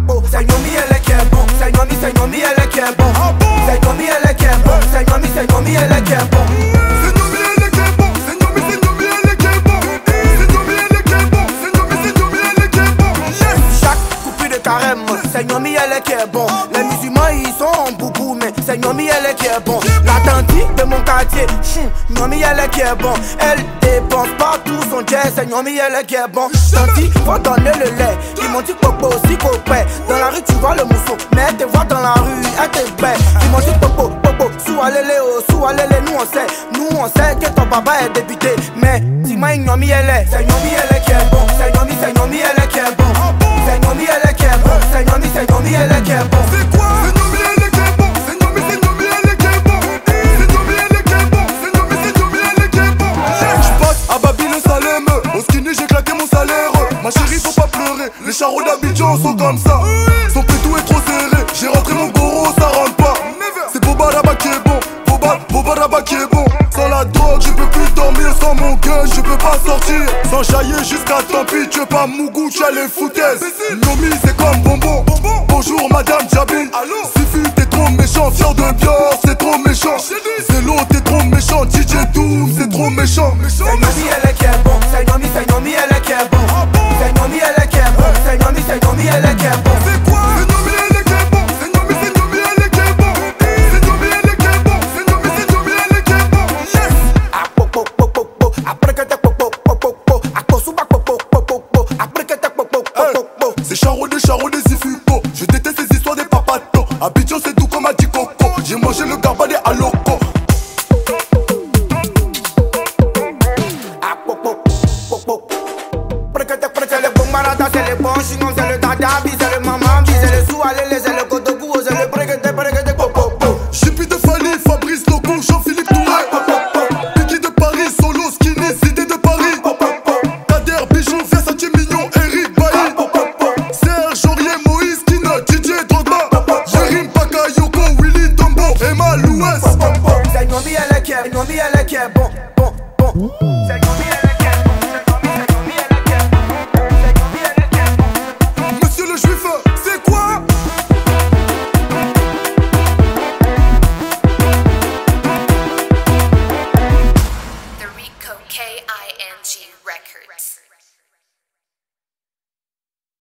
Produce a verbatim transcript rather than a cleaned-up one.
Senyomi elle est qui est bon. Senyomi, Senyomi elle est qui est bon. Senyomi elle est qui est bon. Senyomi, Senyomi elle est qui est bon. Senyomi elle est qui est bon. Senyomi, Senyomi elle est qui est bon. Senyomi elle est qui est bon. Senyomi, Senyomi elle est qui est bon. Chaque coupure de carême, Senyomi elle est qui est bon. Les musulmans ils sont en boubou, mais Senyomi elle est qui est bon. La tante de mon quartier, Senyomi elle est qui est bon. Elle dépense pas tout son jet, Senyomi elle est qui est bon. Tanti, faut donner le lait. Ils m'ont dit popo aussi copain. Dans la rue tu vois le mousseau, mais elle te voit dans la rue, elle te bête. Ils m'ont dit popo, popo, sous alélé, oh, sous alélé, nous on sait. Nous on sait que ton papa est député. Mais si moi Senyomi elle est, Senyomi elle est qui est bon. Senyomi, Senyomi elle est qui est bon. Senyomi elle est qui est bon. Senyomi, Senyomi elle est qui est bon. C'est quoi? Senyomi elle est qui est bon. Senyomi, Senyomi elle est qui est bon. Senyomi elle est qui est bon. Senyomi, Senyomi elle est qui est bon. J'passe à Babylone Salem. Au skinny j'ai claqué mon salaire. Ma chérie faut pas pleurer. Les charros d'Abidjan sont comme ça. Son pétou est trop serré. J'ai rentré mon goro, ça rentre pas. C'est Boba Rabat qui est bon. Boba, Boba Rabat qui est bon. Sans la drogue je peux plus dormir. Sans mon gun je peux pas sortir. Sans jaillir jusqu'à tant pis. Tu veux pas Mougou, tu as les foutaises. Nomi c'est comme bonbon. Bonjour madame Jabi. Suffit t'es trop méchant. Fier de Bior c'est trop méchant. Zélo t'es trop méchant. D J Doom c'est trop méchant. Senyomi elle est qui est bon. Senyomi, Senyomi elle est qui est bon. Senyomi elle est qui est bon. Senyomi, Senyomi elle est qui est bon. C'est quoi? Senyomi elle est qui est bon. Senyomi, Senyomi elle est qui est bon. Senyomi elle est qui est bon. Senyomi, Senyomi elle est qui est bon. Yes. Ah po po po po po. Après que t'es po po po po po. Ah po souba po po po po po. Après que t'es po po po po po. C'est charo des charros des ifupo. Je déteste ces histoires des papatos. Abidjan c'est tout comme a dit Coco. J'ai mangé le garbadé à loco. Ah po po po po. Après que t'es prêt c'est le bon marada, c'est le bon chignon, c'est le dada, c'est le maman, c'est le sou.